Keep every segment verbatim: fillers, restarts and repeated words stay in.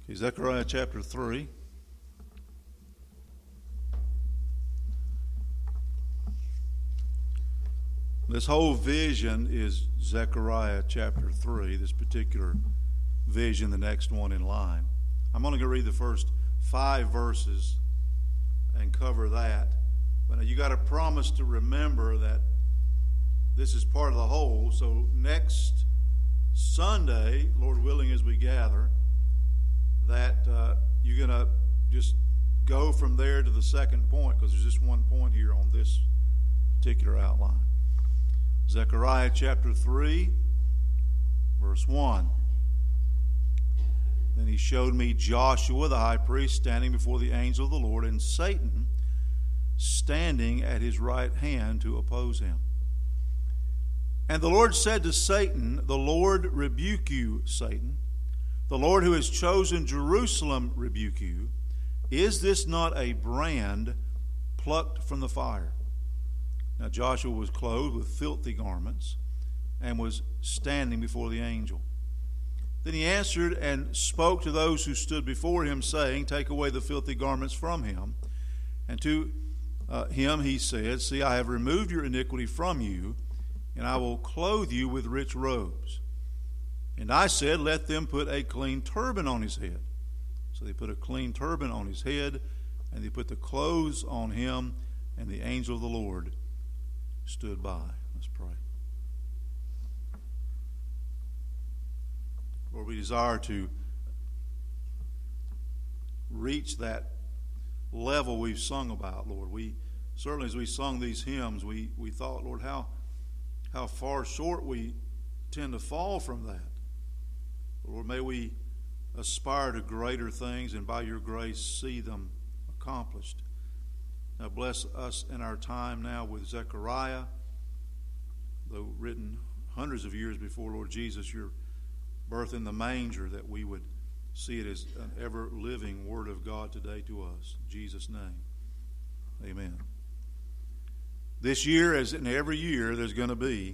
Zechariah chapter three. This whole vision is Zechariah chapter three, this particular vision, the next one in line. I'm only going to read the first five verses and cover that. But you got to promise to remember that this is part of the whole. So next Sunday, Lord willing, as we gather, that uh, you're going to just go from there to the second point, because there's just one point here on this particular outline. Zechariah chapter three, verse one. Then he showed me Joshua the high priest standing before the angel of the Lord, and Satan standing at his right hand to oppose him. And the Lord said to Satan, "The Lord rebuke you, Satan. The Lord who has chosen Jerusalem rebuke you. Is this not a brand plucked from the fire?" Now Joshua was clothed with filthy garments and was standing before the angel. Then he answered and spoke to those who stood before him, saying, "Take away the filthy garments from him." And to uh, him he said, "See, I have removed your iniquity from you, and I will clothe you with rich robes." And I said, "Let them put a clean turban on his head." So they put a clean turban on his head, and they put the clothes on him, and the angel of the Lord stood by. Let's pray. Lord, we desire to reach that level we've sung about, Lord. We certainly, as we sung these hymns, we, we thought, Lord, how how far short we tend to fall from that. Lord, may we aspire to greater things, and by your grace see them accomplished. Now bless us in our time now with Zechariah, though written hundreds of years before, Lord Jesus, your birth in the manger, that we would see it as an ever-living word of God today to us. In Jesus' name, amen. This year, as in every year, there's going to be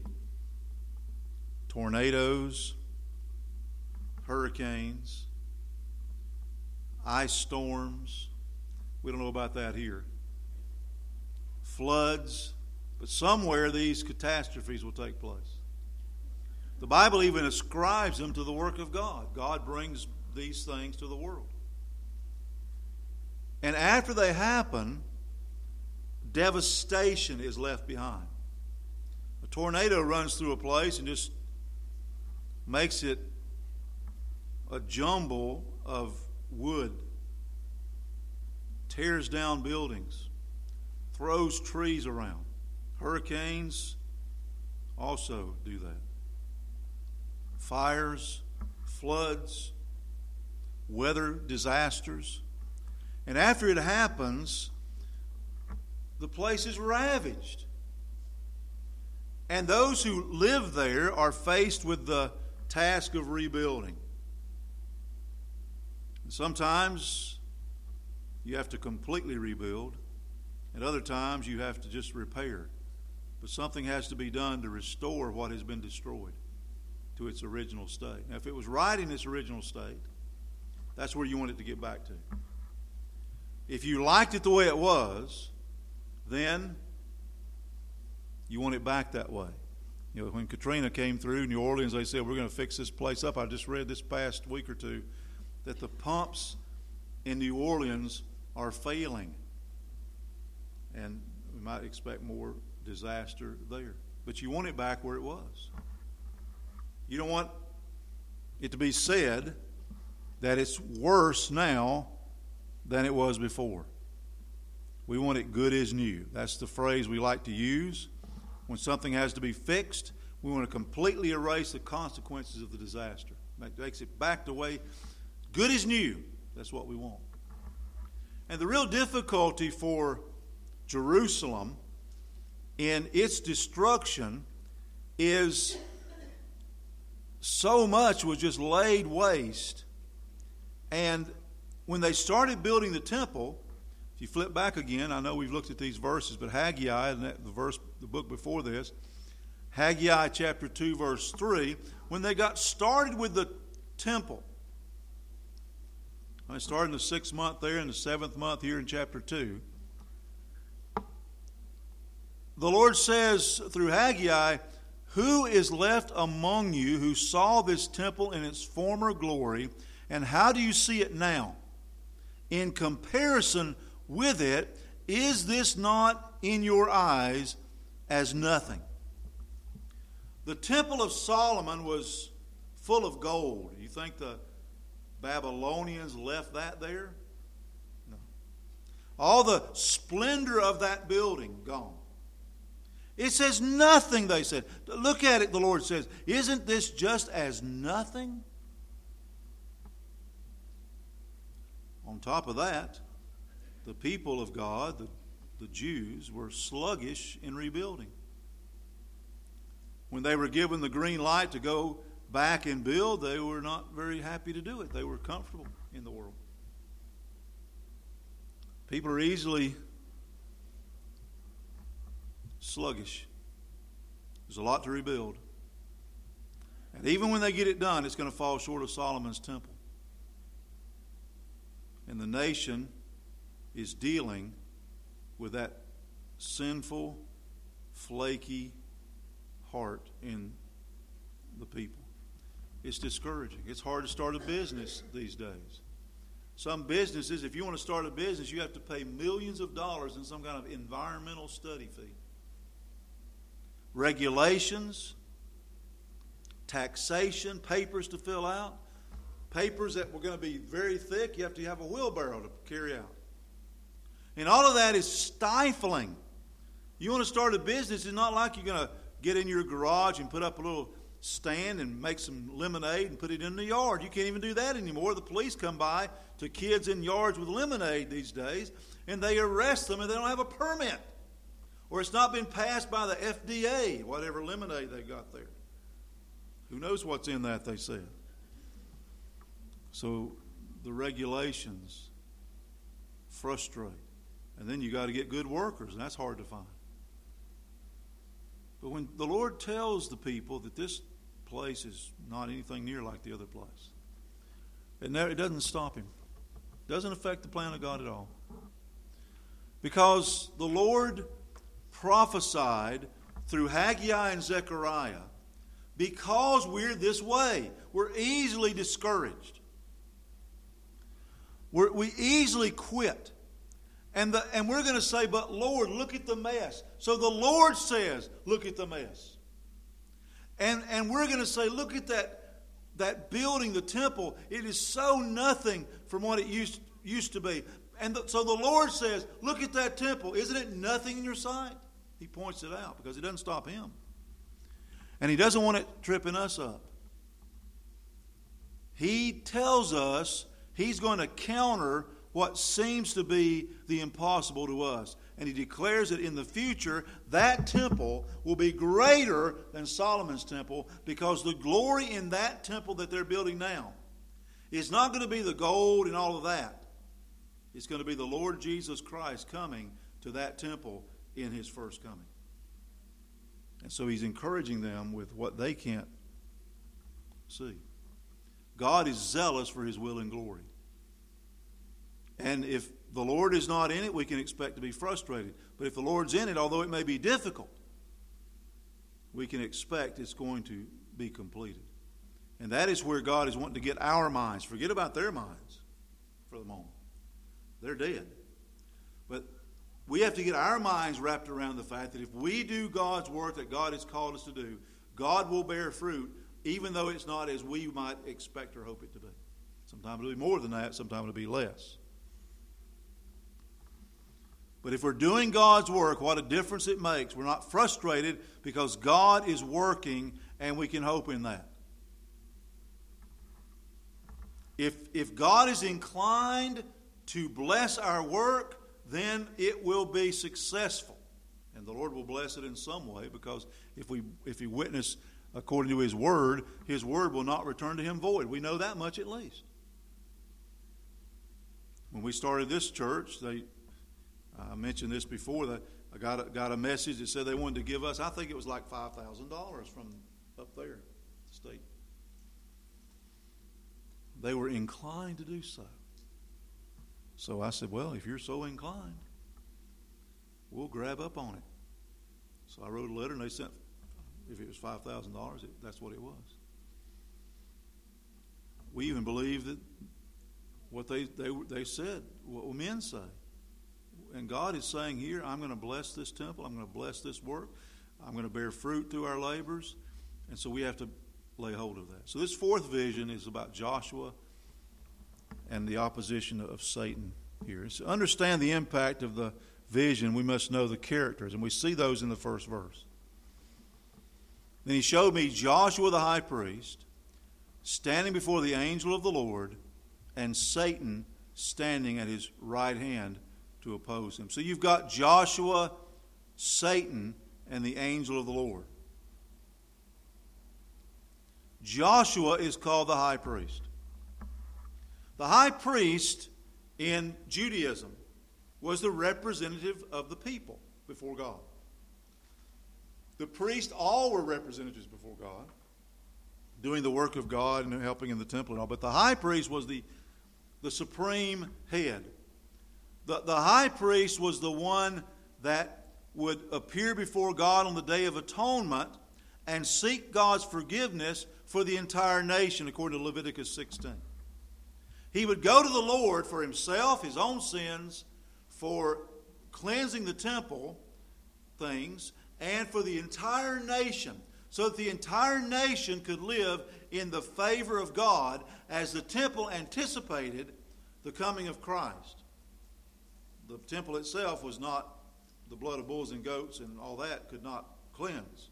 tornadoes, hurricanes, ice storms. We don't know about that here. Floods, but somewhere these catastrophes will take place. The Bible even ascribes them to the work of God. God brings these things to the world. And after they happen, devastation is left behind. A tornado runs through a place and just makes it a jumble of wood, tears down buildings, throws trees around. Hurricanes also do that. Fires, floods, weather disasters. And after it happens, the place is ravaged. And those who live there are faced with the task of rebuilding. And sometimes you have to completely rebuild. And other times you have to just repair. But something has to be done to restore what has been destroyed to its original state. Now, if it was right in its original state, that's where you want it to get back to. If you liked it the way it was, then you want it back that way. You know, when Katrina came through New Orleans, they said, "We're going to fix this place up." I just read this past week or two that the pumps in New Orleans are failing. And we might expect more disaster there. But you want it back where it was. You don't want it to be said that it's worse now than it was before. We want it good as new. That's the phrase we like to use. When something has to be fixed, we want to completely erase the consequences of the disaster. It makes it back the way good as new. That's what we want. And the real difficulty for Jerusalem in its destruction is so much was just laid waste. And when they started building the temple, if you flip back again, I know we've looked at these verses, but Haggai, the verse, the book before this, Haggai chapter two, verse three, when they got started with the temple, I started in the sixth month there, in the seventh month here in chapter two. The Lord says through Haggai, "Who is left among you who saw this temple in its former glory, and how do you see it now? In comparison with it, is this not in your eyes as nothing?" The temple of Solomon was full of gold. You think the Babylonians left that there? No. All the splendor of that building gone. It says nothing, they said. Look at it, the Lord says. Isn't this just as nothing? On top of that, the people of God, the, the Jews, were sluggish in rebuilding. When they were given the green light to go back and build, they were not very happy to do it. They were comfortable in the world. People are easily sluggish. There's a lot to rebuild. And even when they get it done, it's going to fall short of Solomon's temple. And the nation is dealing with that sinful, flaky heart in the people. It's discouraging. It's hard to start a business these days. Some businesses, if you want to start a business, you have to pay millions of dollars in some kind of environmental study fee. Regulations, taxation, papers to fill out, papers that were going to be very thick, you have to have a wheelbarrow to carry out. And all of that is stifling. You want to start a business, it's not like you're going to get in your garage and put up a little stand and make some lemonade and put it in the yard. You can't even do that anymore. The police come by to kids in yards with lemonade these days, and they arrest them, and they don't have a permit. Or it's not been passed by the F D A, whatever lemonade they got there. Who knows what's in that, they said. So the regulations frustrate. And then you got to get good workers, and that's hard to find. But when the Lord tells the people that this place is not anything near like the other place, it, never, it doesn't stop him. It doesn't affect the plan of God at all. Because the Lord prophesied through Haggai and Zechariah, because we're this way, we're easily discouraged. We're, we easily quit. And, the, and we're going to say, but Lord, look at the mess. So the Lord says, look at the mess. And, and we're going to say, look at that, that building, the temple. It is so nothing from what it used, used to be. And the, so the Lord says, look at that temple. Isn't it nothing in your sight? He points it out because it doesn't stop him. And he doesn't want it tripping us up. He tells us he's going to counter what seems to be the impossible to us. And he declares that in the future, that temple will be greater than Solomon's temple, because the glory in that temple that they're building now is not going to be the gold and all of that. It's going to be the Lord Jesus Christ coming to that temple in his first coming. And so he's encouraging them with what they can't see. God is zealous for his will and glory. And if the Lord is not in it, we can expect to be frustrated. But if the Lord's in it, although it may be difficult, we can expect it's going to be completed. And that is where God is wanting to get our minds. Forget about their minds for the moment. They're dead. But we have to get our minds wrapped around the fact that if we do God's work that God has called us to do, God will bear fruit, even though it's not as we might expect or hope it to be. Sometimes it'll be more than that, sometimes it'll be less. But if we're doing God's work, what a difference it makes. We're not frustrated because God is working, and we can hope in that. If, if God is inclined to bless our work, then it will be successful. And the Lord will bless it in some way, because if we if He witness according to His Word, His Word will not return to Him void. We know that much at least. When we started this church, they I mentioned this before, that I got a, got a message that said they wanted to give us, I think it was like five thousand dollars from up there, the state. They were inclined to do so. So I said, well, if you're so inclined, we'll grab up on it. So I wrote a letter, and they sent, if it was five thousand dollars, that's what it was. We even believe that what they, they, they said, what men say. And God is saying here, I'm going to bless this temple. I'm going to bless this work. I'm going to bear fruit through our labors. And so we have to lay hold of that. So this fourth vision is about Joshua and the opposition of Satan here. To understand the impact of the vision, we must know the characters. And we see those in the first verse. Then he showed me Joshua the high priest standing before the angel of the Lord, and Satan standing at his right hand to oppose him. So you've got Joshua, Satan, and the angel of the Lord. Joshua is called the high priest. The high priest in Judaism was the representative of the people before God. The priests all were representatives before God, doing the work of God and helping in the temple and all. But the high priest was the, the supreme head. The, the high priest was the one that would appear before God on the Day of Atonement and seek God's forgiveness for the entire nation, according to Leviticus sixteen. He would go to the Lord for himself, his own sins, for cleansing the temple things, and for the entire nation, so that the entire nation could live in the favor of God as the temple anticipated the coming of Christ. The temple itself was not, the blood of bulls and goats and all that could not cleanse.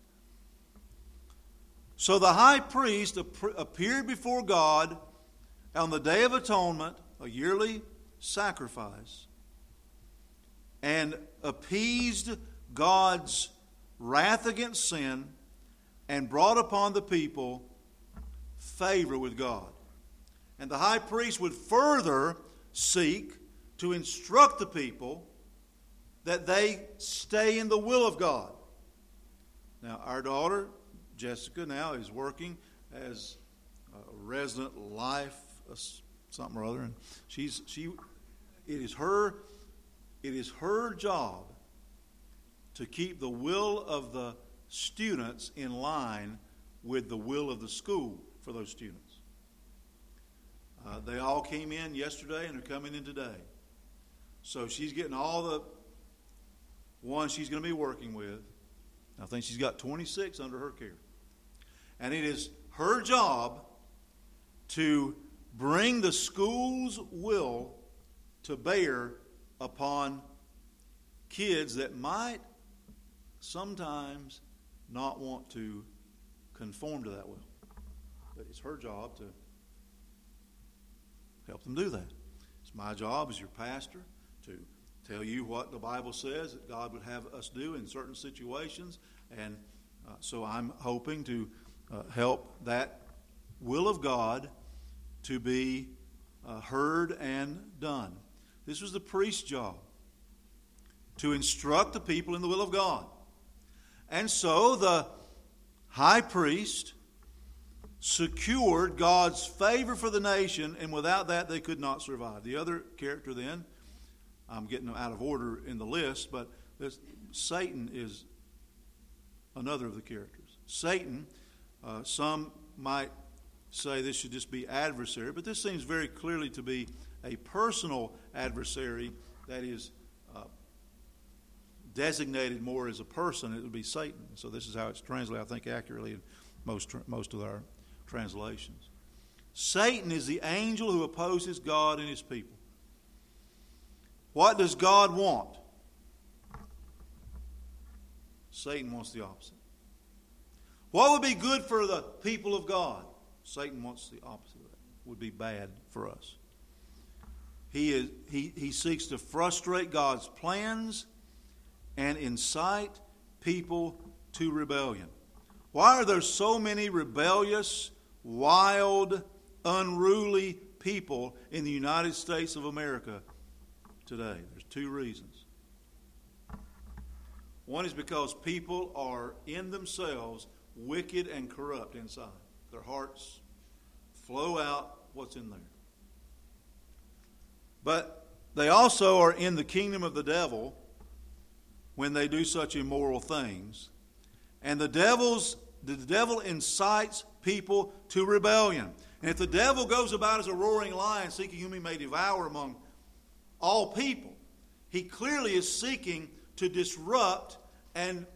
So the high priest appeared before God on the Day of Atonement, a yearly sacrifice, and appeased God's wrath against sin and brought upon the people favor with God. And the high priest would further seek to instruct the people that they stay in the will of God. Now, our daughter, Jessica, now is working as a resident life, something or other, and she's she. It is her. It is her job to keep the will of the students in line with the will of the school for those students. Uh, they all came in yesterday and are coming in today. So she's getting all the ones she's going to be working with. I think she's got twenty-six under her care. And it is her job to bring the school's will to bear upon kids that might sometimes not want to conform to that will. But it's her job to help them do that. It's my job as your pastor to tell you what the Bible says that God would have us do in certain situations. And uh, so I'm hoping to uh, help that will of God to be uh, heard and done. This was the priest's job, to instruct the people in the will of God. And so the high priest secured God's favor for the nation, and without that they could not survive. The other character then, I'm getting out of order in the list, but this, Satan is another of the characters. Satan, uh, some might say this should just be adversary, but this seems very clearly to be a personal adversary that is uh, designated more as a person. It would be Satan. So this is how it's translated, I think, accurately in most most of our translations. Satan is the angel who opposes God and his people. What does God want? Satan wants the opposite. What would be good for the people of God? Satan wants the opposite of that. Would be bad for us. He is he, he seeks to frustrate God's plans and incite people to rebellion. Why are there so many rebellious, wild, unruly people in the United States of America today? There's two reasons. One is because people are in themselves wicked and corrupt inside. Their hearts flow out what's in there. But They also are in the kingdom of the devil when they do such immoral things. And the devil's the devil incites people to rebellion. And if the devil goes about as a roaring lion seeking whom he may devour among all people, he clearly is seeking to disrupt and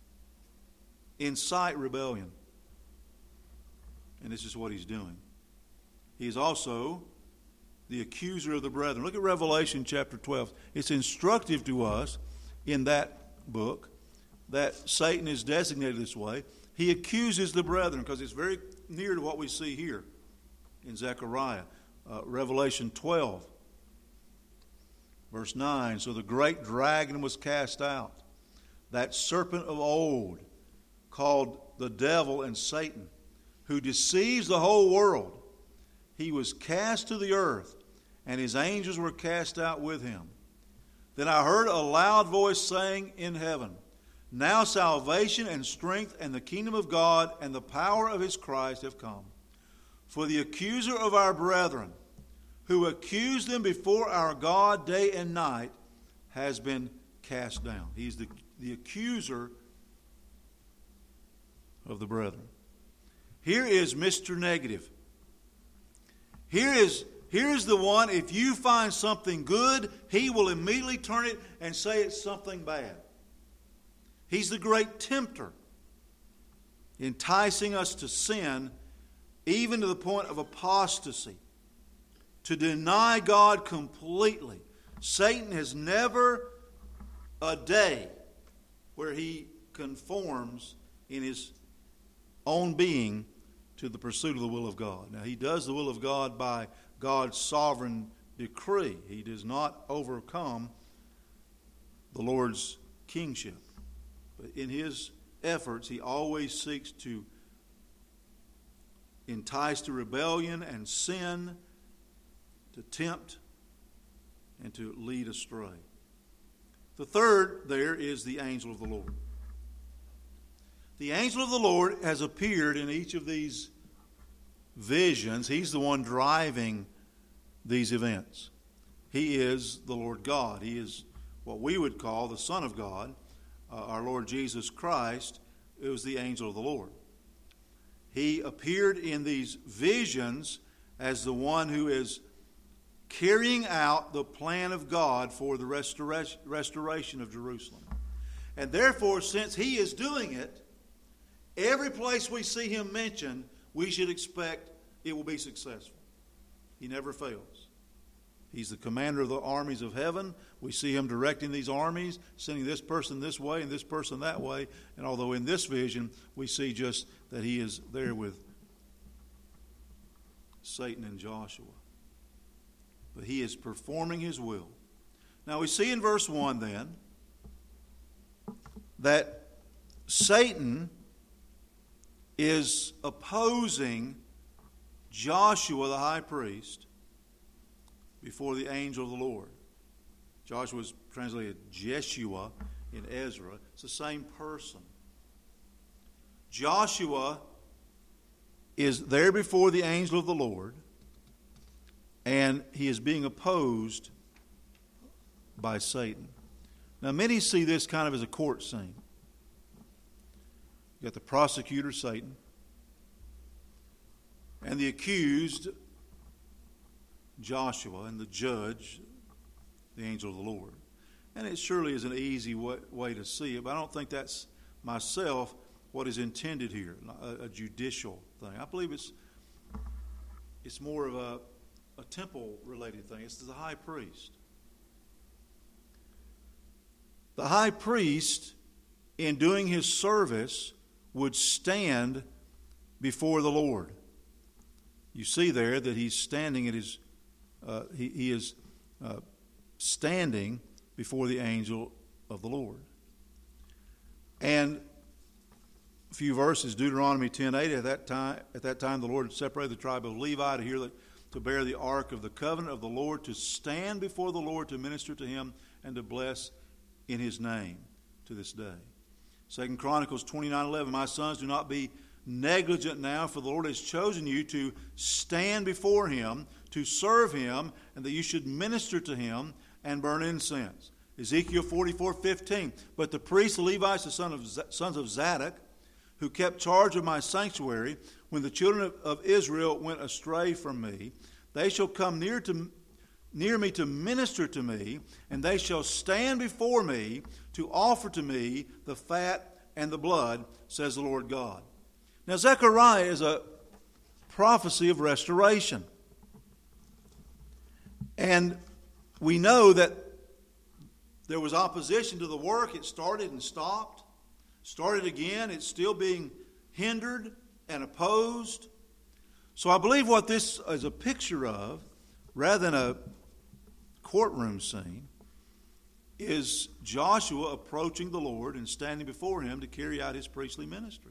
incite rebellion. And this is what he's doing. He is also the accuser of the brethren. Look at Revelation chapter twelve. It's instructive to us in that book that Satan is designated this way. He accuses the brethren because it's very near to what we see here in Zechariah. Uh, Revelation twelve, verse nine. So the great dragon was cast out, that serpent of old, called the devil and Satan, who deceives the whole world. He was cast to the earth, and his angels were cast out with him. Then I heard a loud voice saying in heaven, now salvation and strength and the kingdom of God and the power of his Christ have come. For the accuser of our brethren, who accused them before our God day and night, has been cast down. He's the, the accuser of the brethren. Here is Mister Negative. Here is, here is the one, if you find something good, he will immediately turn it and say it's something bad. He's the great tempter, enticing us to sin, even to the point of apostasy, to deny God completely. Satan has never a day where he conforms in his own being to the pursuit of the will of God. Now, he does the will of God by God's sovereign decree. He does not overcome the Lord's kingship. But in his efforts, he always seeks to entice to rebellion and sin, to tempt, and to lead astray. The third there is the angel of the Lord. The angel of the Lord has appeared in each of these visions. He's the one driving these events. He is the Lord God. He is what we would call the Son of God. Uh, our Lord Jesus Christ, it was the angel of the Lord. He appeared in these visions as the one who is carrying out the plan of God for the restoration, restoration of Jerusalem. And therefore, since he is doing it, every place we see him mentioned, we should expect it will be successful. He never fails. He's the commander of the armies of heaven. We see him directing these armies, sending this person this way and this person that way. And although in this vision we see just that he is there with Satan and Joshua. But he is performing his will. Now we see in verse one then that Satan is opposing Joshua the high priest before the angel of the Lord. Joshua is translated Jeshua in Ezra. It's the same person. Joshua is there before the angel of the Lord, and he is being opposed by Satan. Now, many see this kind of as a court scene. You've got the prosecutor, Satan, and the accused, Joshua, and the judge, the angel of the Lord. And it surely is an easy way, way to see it, but I don't think that's myself what is intended here, a, a judicial thing. I believe it's it's more of a, a temple-related thing. It's the high priest. The high priest, in doing his service, would stand before the Lord. You see there that he's standing at his Uh, he, he is uh, standing before the angel of the Lord. And a few verses, Deuteronomy ten eight, at that time, at that time the Lord separated the tribe of Levi to hear the, to bear the ark of the covenant of the Lord, to stand before the Lord, to minister to him, and to bless in his name to this day. Second Chronicles twenty-nine eleven, my sons, do not be negligent now, for the Lord has chosen you to stand before him, to serve him, and that you should minister to him, and burn incense. Ezekiel forty-four fifteen. But the priests, the Levites, the son of, sons of Zadok, who kept charge of my sanctuary, when the children of, of Israel went astray from me, they shall come near to near me to minister to me, and they shall stand before me to offer to me the fat and the blood, says the Lord God. Now, Zechariah is a prophecy of restoration. And we know that there was opposition to the work. It started and stopped. Started again. It's still being hindered and opposed. So I believe what this is a picture of, rather than a courtroom scene, is Joshua approaching the Lord and standing before him to carry out his priestly ministry.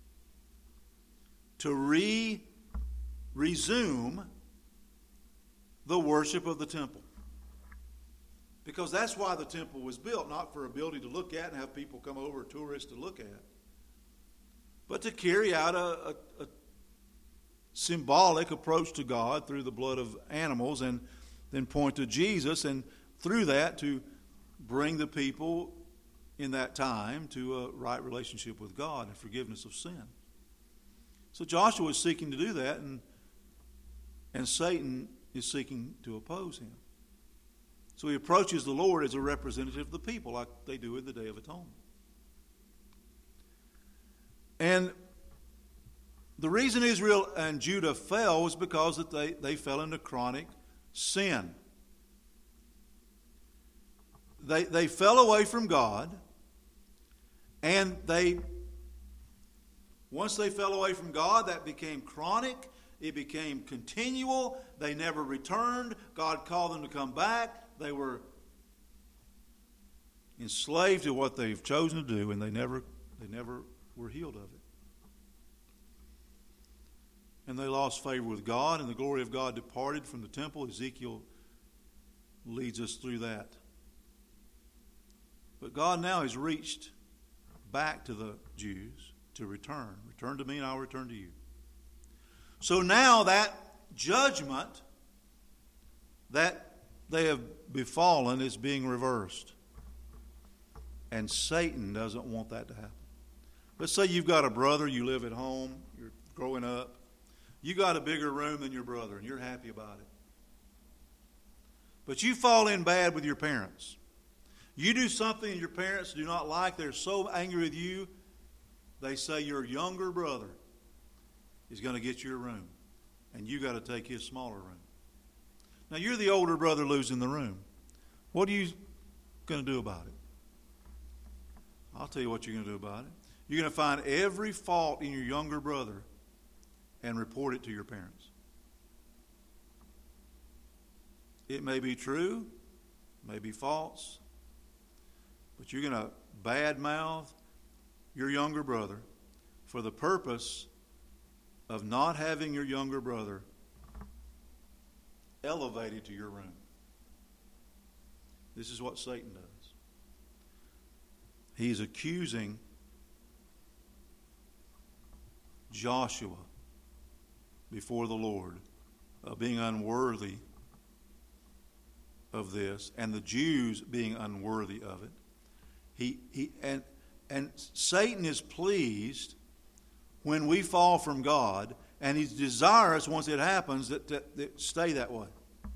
To re resume the worship of the temple. Because that's why the temple was built, not for a building to look at and have people come over, tourists to look at, but to carry out a, a, a symbolic approach to God through the blood of animals, and then point to Jesus, and through that to bring the people in that time to a right relationship with God and forgiveness of sin. So Joshua is seeking to do that, and, and Satan is seeking to oppose him. So he approaches the Lord as a representative of the people, like they do in the Day of Atonement. And the reason Israel and Judah fell was because that they, they fell into chronic sin. They, they fell away from God, and they, once they fell away from God, that became chronic. It became continual. They never returned. God called them to come back. They were enslaved to what they've chosen to do, and they never, they never were healed of it. And they lost favor with God, and the glory of God departed from the temple. Ezekiel leads us through that. But God now has reached back to the Jews to return. Return to me, and I'll return to you. So now that judgment that they have befallen is being reversed. And Satan doesn't want that to happen. Let's say you've got a brother, you live at home, you're growing up. You got a bigger room than your brother, and you're happy about it. But you fall in bad with your parents. You do something your parents do not like. They're so angry with you, they say your younger brother is going to get your room, and you got to take his smaller room. Now, you're the older brother losing the room. What are you going to do about it? I'll tell you what you're going to do about it. You're going to find every fault in your younger brother and report it to your parents. It may be true, may be false, but you're going to badmouth your younger brother for the purpose of not having your younger brother elevated to your room. This is what Satan does. He's accusing Joshua before the Lord of being unworthy of this, and the Jews being unworthy of it. He he and and Satan is pleased when we fall from God, and he's desirous once it happens that, that, that stay that way.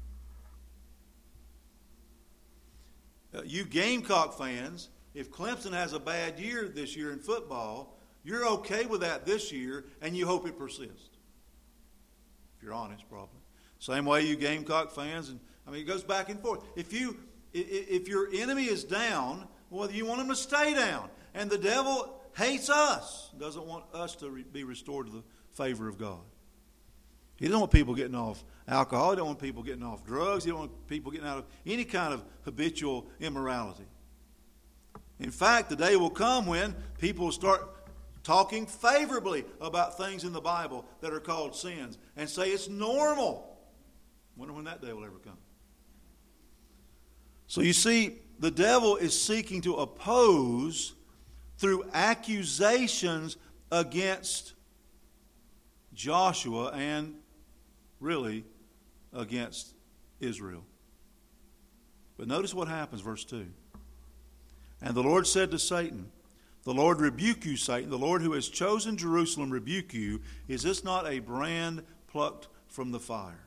Uh, you Gamecock fans, if Clemson has a bad year this year in football, you're okay with that this year, and you hope it persists. If you're honest, probably. Same way you Gamecock fans, and I mean it goes back and forth. If you if your enemy is down, well, you want him to stay down, and the devil hates us, doesn't want us to re- be restored to the favor of God. He doesn't want people getting off alcohol. He doesn't want people getting off drugs. He doesn't want people getting out of any kind of habitual immorality. In fact, the day will come when people will start talking favorably about things in the Bible that are called sins and say it's normal. Wonder when that day will ever come. So you see, the devil is seeking to oppose through accusations against Joshua and really against Israel. But notice what happens, verse two. And the Lord said to Satan, the Lord rebuke you, Satan. The Lord who has chosen Jerusalem rebuke you. Is this not a brand plucked from the fire?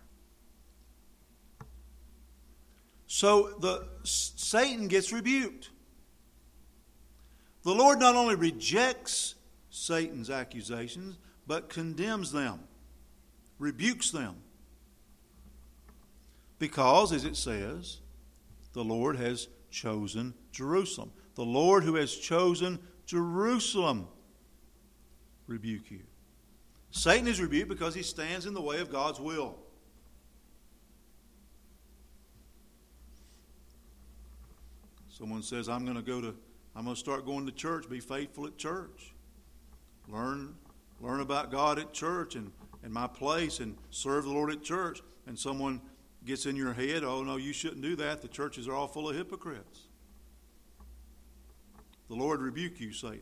So the Satan gets rebuked. The Lord not only rejects Satan's accusations, but condemns them, rebukes them. Because, as it says, the Lord has chosen Jerusalem. The Lord who has chosen Jerusalem rebuke you. Satan is rebuked because he stands in the way of God's will. Someone says, I'm going to go to, I'm going to start going to church, be faithful at church. Learn, learn about God at church and, and my place and serve the Lord at church. And someone gets in your head, oh no, you shouldn't do that. The churches are all full of hypocrites. The Lord rebuke you, Satan.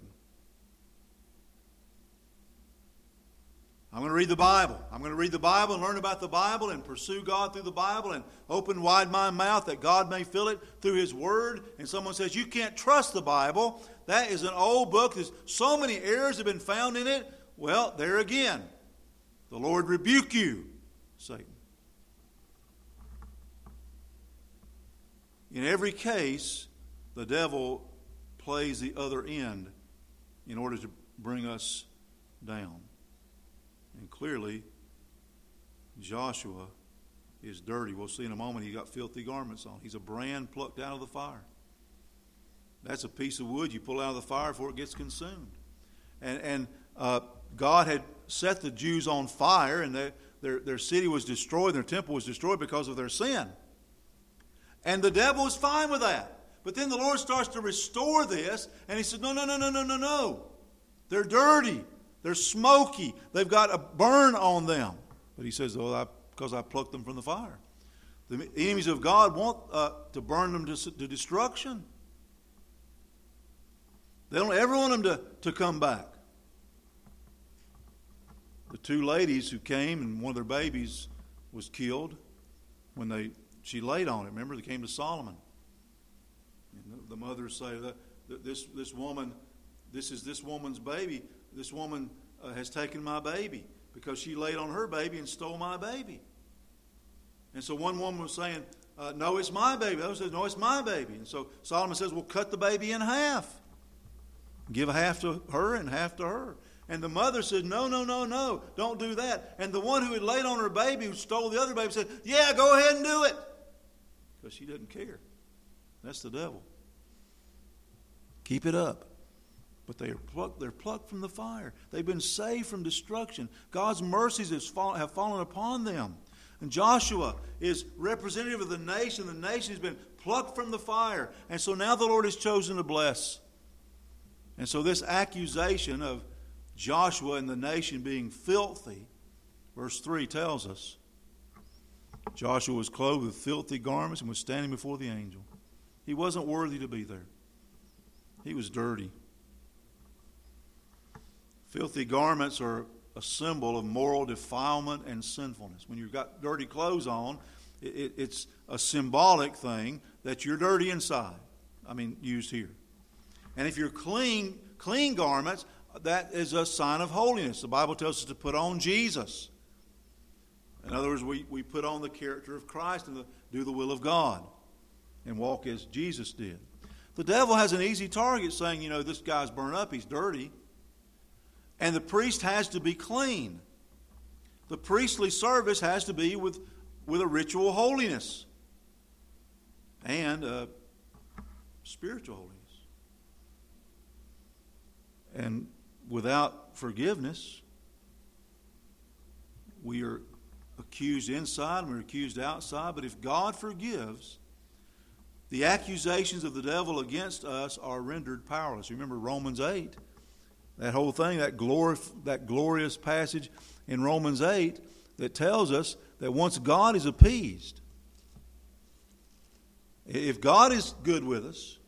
I'm going to read the Bible. I'm going to read the Bible and learn about the Bible and pursue God through the Bible and open wide my mouth that God may fill it through His Word. And someone says, you can't trust the Bible. That is an old book. There's so many errors have been found in it. Well, there again, the Lord rebuke you, Satan. In every case, the devil plays the other end in order to bring us down. And clearly, Joshua is dirty. We'll see in a moment he's got filthy garments on. He's a brand plucked out of the fire. That's a piece of wood you pull out of the fire before it gets consumed. And, and uh, God had set the Jews on fire, and they, their, their city was destroyed, their temple was destroyed because of their sin. And the devil is fine with that. But then the Lord starts to restore this, and He said, no, no, no, no, no, no, no. They're dirty. They're smoky. They've got a burn on them. But He says, oh, I, because I plucked them from the fire. The enemies of God want uh, to burn them to, to destruction. They don't ever want them to, to come back. The two ladies who came and one of their babies was killed when they she laid on it. Remember, they came to Solomon. And the, the mothers say that this this woman, this is this woman's baby. This woman uh, has taken my baby because she laid on her baby and stole my baby. And so one woman was saying, uh, no, it's my baby. The other says, no, it's my baby. And so Solomon says, well, cut the baby in half. Give half to her and half to her. And the mother said, no, no, no, no, don't do that. And the one who had laid on her baby, who stole the other baby, said, yeah, go ahead and do it. Because she doesn't care. That's the devil. Keep it up. But they are plucked, they're plucked from the fire. They've been saved from destruction. God's mercies have fallen, have fallen upon them. And Joshua is representative of the nation. The nation has been plucked from the fire. And so now the Lord has chosen to bless. And so this accusation of Joshua and the nation being filthy, verse three tells us, Joshua was clothed with filthy garments and was standing before the angel. He wasn't worthy to be there. He was dirty. Filthy garments are a symbol of moral defilement and sinfulness. When you've got dirty clothes on, it, it's a symbolic thing that you're dirty inside. I mean, used here. And if you're clean, clean garments, that is a sign of holiness. The Bible tells us to put on Jesus. In other words, we, we put on the character of Christ and the, do the will of God and walk as Jesus did. The devil has an easy target saying, you know, this guy's burned up, he's dirty. And the priest has to be clean. The priestly service has to be with, with a ritual holiness and a spiritual holiness. And without forgiveness, we are accused inside and we're accused outside. But if God forgives, the accusations of the devil against us are rendered powerless. Remember Romans eight. That whole thing, that, glor- that glorious passage in Romans eight that tells us that once God is appeased, if God is good with us,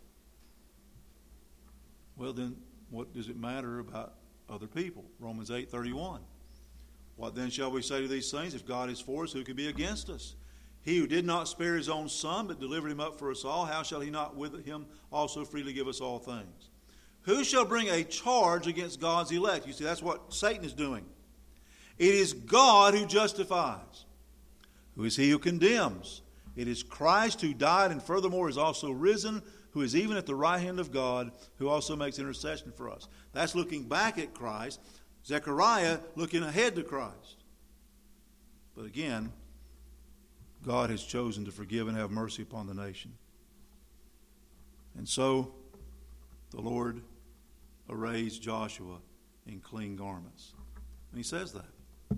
well then what does it matter about other people? Romans eight thirty-one. What then shall we say to these things? If God is for us, who can be against us? He who did not spare his own Son, but delivered him up for us all, how shall he not with him also freely give us all things? Who shall bring a charge against God's elect? You see, that's what Satan is doing. It is God who justifies. Who is he who condemns? It is Christ who died and furthermore is also risen, who is even at the right hand of God, who also makes intercession for us. That's looking back at Christ. Zechariah looking ahead to Christ. But again, God has chosen to forgive and have mercy upon the nation. And so the Lord arrays Joshua in clean garments. And he says that.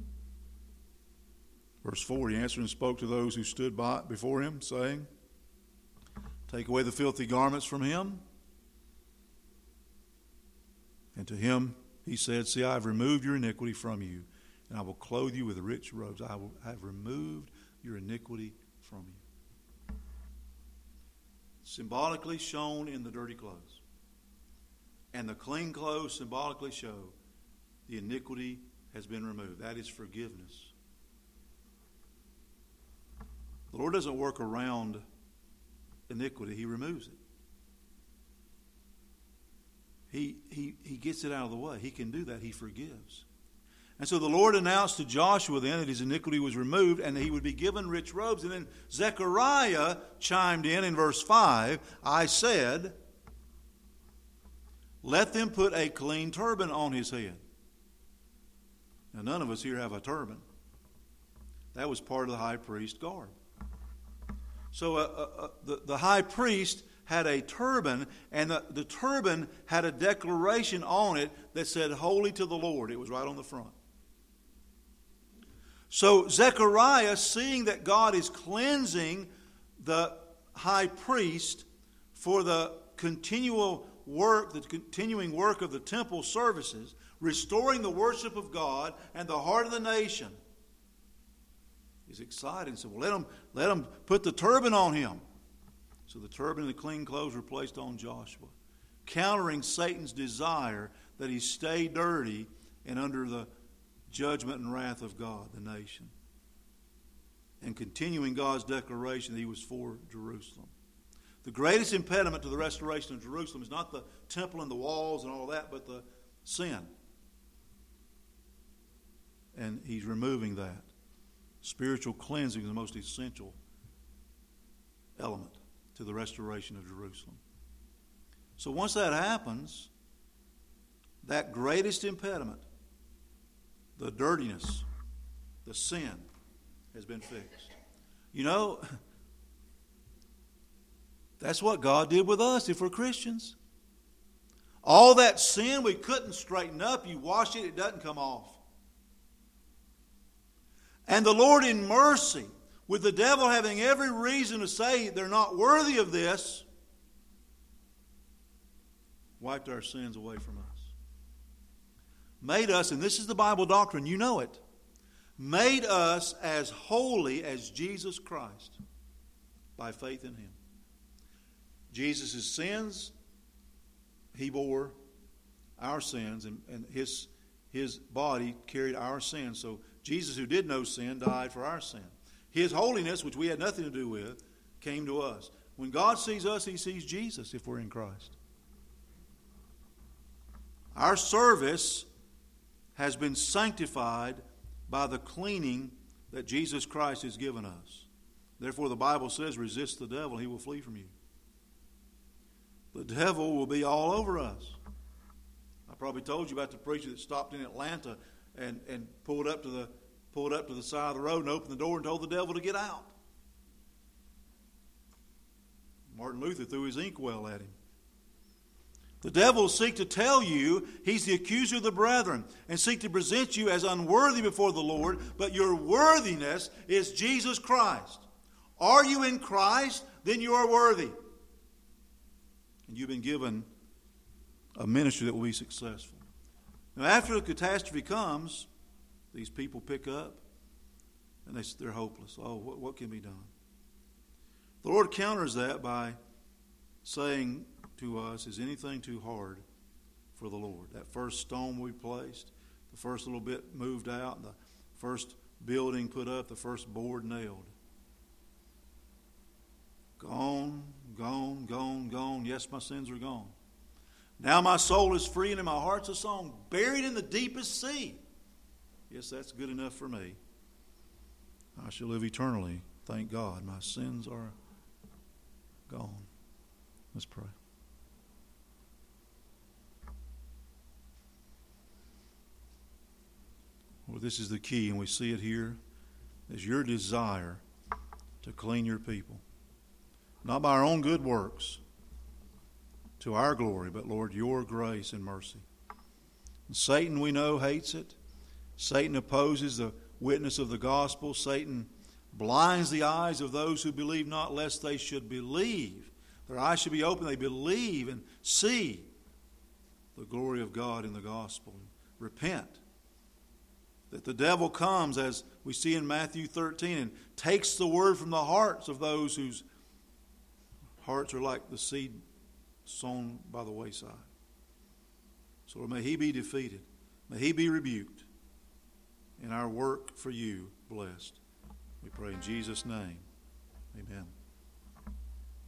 Verse four, he answered and spoke to those who stood by before him, saying, take away the filthy garments from him. And to him he said, see, I have removed your iniquity from you, and I will clothe you with rich robes. I will I have removed your iniquity from you. Symbolically shown in the dirty clothes. And the clean clothes symbolically show the iniquity has been removed. That is forgiveness. The Lord doesn't work around iniquity. He removes it. He, he, he gets it out of the way. He can do that. He forgives. And so the Lord announced to Joshua then that his iniquity was removed and that he would be given rich robes. And then Zechariah chimed in in verse five. I said, let them put a clean turban on his head. Now none of us here have a turban. That was part of the high priest garb. So uh, uh, the, the high priest had a turban, and the, the turban had a declaration on it that said, holy to the Lord. It was right on the front. So Zechariah, seeing that God is cleansing the high priest for the continual work, the continuing work of the temple services, restoring the worship of God and the heart of the nation, he's excited and said, well, let him, let him put the turban on him. So the turban and the clean clothes were placed on Joshua, countering Satan's desire that he stay dirty and under the judgment and wrath of God, the nation. And continuing God's declaration that he was for Jerusalem. The greatest impediment to the restoration of Jerusalem is not the temple and the walls and all that, but the sin. And he's removing that. Spiritual cleansing is the most essential element to the restoration of Jerusalem. So once that happens, that greatest impediment, the dirtiness, the sin, has been fixed. You know, that's what God did with us if we're Christians. All that sin we couldn't straighten up, you wash it, it doesn't come off. And the Lord in mercy, with the devil having every reason to say they're not worthy of this, wiped our sins away from us. Made us, and this is the Bible doctrine, you know it, made us as holy as Jesus Christ by faith in him. Jesus' sins, he bore our sins, and, and his, his body carried our sins. So Jesus, who did no sin, died for our sin. His holiness, which we had nothing to do with, came to us. When God sees us, he sees Jesus if we're in Christ. Our service has been sanctified by the cleaning that Jesus Christ has given us. Therefore, the Bible says, resist the devil, he will flee from you. The devil will be all over us. I probably told you about the preacher that stopped in Atlanta and, and pulled up to the pulled up to the side of the road and opened the door and told the devil to get out. Martin Luther threw his inkwell at him. The devil will seek to tell you he's the accuser of the brethren and seek to present you as unworthy before the Lord, but your worthiness is Jesus Christ. Are you in Christ? Then you are worthy. And you've been given a ministry that will be successful. Now, after the catastrophe comes, these people pick up and they, they're hopeless. Oh, what, what can be done? The Lord counters that by saying to us, is anything too hard for the Lord? That first stone we placed, the first little bit moved out, the first building put up, the first board nailed. Gone, gone, gone, gone. Yes, my sins are gone. Now my soul is free and in my heart's a song, buried in the deepest sea. Yes, that's good enough for me. I shall live eternally. Thank God, my sins are gone. Let's pray. Well, this is the key, and we see it here, is your desire to clean your people. Not by our own good works, to our glory, but, Lord, your grace and mercy. And Satan, we know, hates it. Satan opposes the witness of the gospel. Satan blinds the eyes of those who believe not, lest they should believe. Their eyes should be open. They believe and see the glory of God in the gospel. Repent. That the devil comes, as we see in Matthew thirteen, and takes the word from the hearts of those whose hearts are like the seed sown by the wayside. So may he be defeated. May he be rebuked. And our work for you blessed. We pray in Jesus' name. Amen.